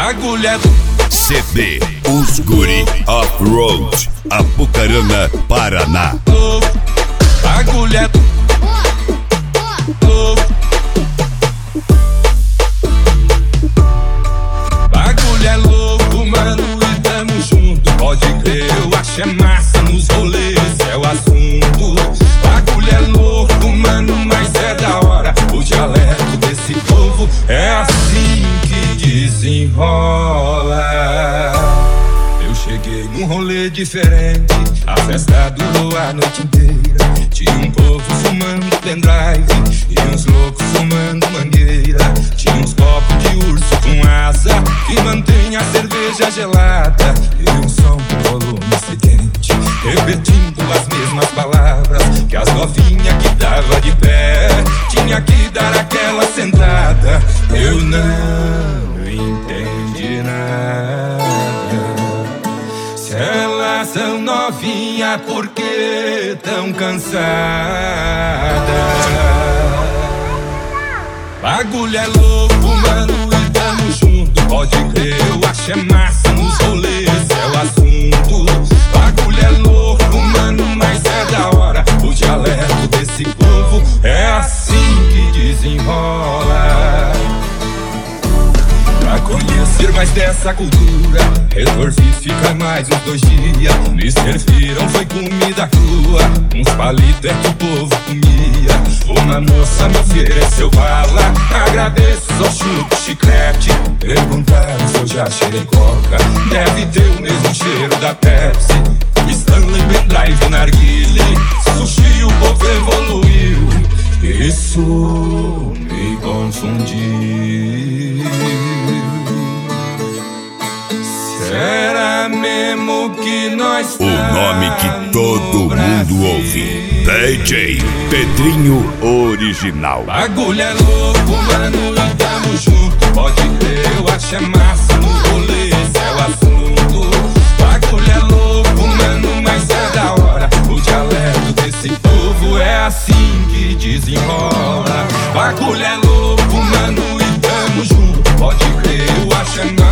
Bagulho é CD Os Guri Off-Road, Apucarana, Paraná. Bagulho é bagulho é louco, mano, e tamo junto. Pode crer, eu acho é massa nos rolês, é o assunto. Bagulho é louco, mano, mas é da hora. O dialeto desse povo é assim que desenrola. Eu cheguei num rolê diferente, a festa durou a noite inteira. Tinha um povo fumando pendrive e uns loucos fumando mangueira. Tinha uns copos de urso com asa que mantém a cerveja gelada e um som com volume sedente, repetindo as mesmas palavras que as novinhas que tava de pé tinha que dar aquela sentada. Eu não entendi nada. Se elas são novinhas, por que tão cansadas? Bagulho é louco, mano, e tamo junto. Pode crer, eu acho é massa nos rolês, é o assunto. Bagulho é louco, mano, mas é da hora. O dialeto desse povo é assim que desenrola. Pra conhecer mais dessa cultura, resolvi ficar mais uns 2 dias. Me serviram, foi comida crua, uns palitos é que o povo comia. Uma moça me ofereceu bala, agradeço, só chupo chiclete. Perguntaram se eu já cheirei coca, deve ter o mesmo cheiro da Pepsi. Stanley, pendrive, narguile, sushi, o povo evoluiu. Isso me confundiu. Será mesmo que nós O nome que todo mundo ouve: DJ Pedrinho Original. Bagulho é louco, mano, e tamo junto. Pode crer, eu acho é massa no rolê, esse é o assunto. Bagulho é louco, mano, mas é da hora. O dialeto desse povo é assim que desenrola. Bagulho é louco, mano, e tamo junto. Pode crer, eu acho é massa.